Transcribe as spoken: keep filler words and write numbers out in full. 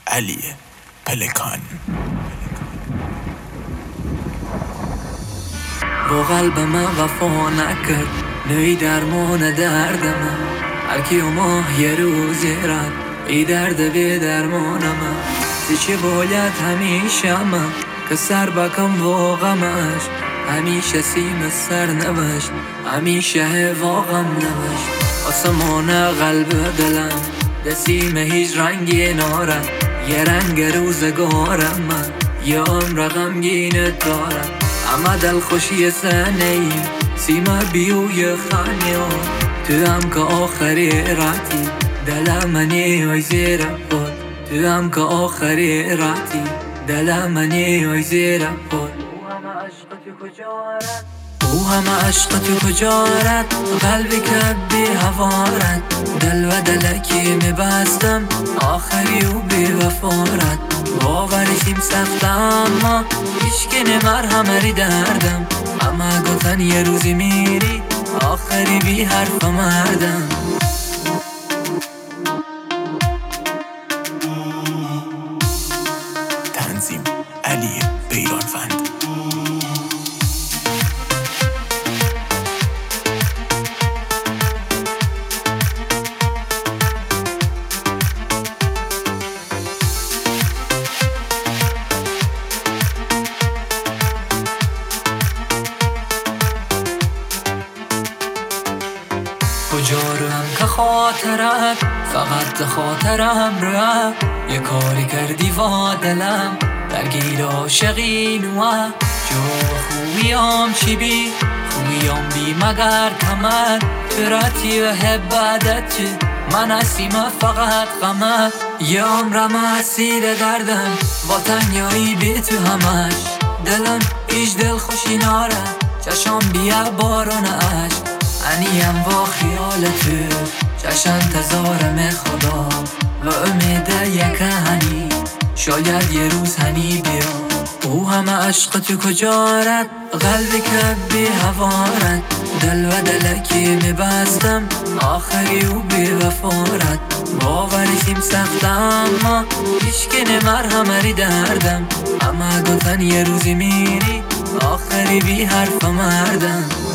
علی پلکان. با قلب من وفا نکرد، نوی درمان درد من. هر کی و ماه یه روزی رد، ای درد بی درمان من. سی چی باید همیشه من که سر بکم و غمش، همیشه سیم سر نوشت، همیشه واقم نوشت. آسمان قلب دلم دسیم هیچ رنگی نارم، یه رنگ روزگارم من، یه عمر غمگینت دارم. اما دل خوشی سنهی سیما بیوی خانیو، تو هم که آخری راتی دل منی های زیر بود، تو هم که آخری راتی دل منی های زیر بود. او همه عشق تو کجارت، قلبی که بی هوارت، دل و دلکی میبستم آخری و بی وفارت. باورشیم سخت اما هیچکی مرهم ری دردم، اما گفتن یه روزی میری آخری بی حرف مردم. تنظیم علی بیرانوند. کجا روم که خاطرت فقط خاطرم رو، یه کاری کردی و دلم درگیر عاشقی نوه. جو خویام چی بی خویام بی مگر کمر، تراتی و حبادت چی من اسیم فقط غمت. یه عمرم اسیر دردم با تنیایی بی تو همش، دلم ایش دل خوشی ناره چشم بیا بارون عشق. انیم با خیال تو چشم انتظارم خدا و امید یک هنی، شاید یه روز هنی بیا. او همه عشق تو کجارت، قلبی که بی هوارت، دل و دلکی میبستم آخری و بی وفارت. باورشیم سخت اما هیچکی مرهم ری دردم، اما گفتن یه روزی میری آخری بی حرف مردم.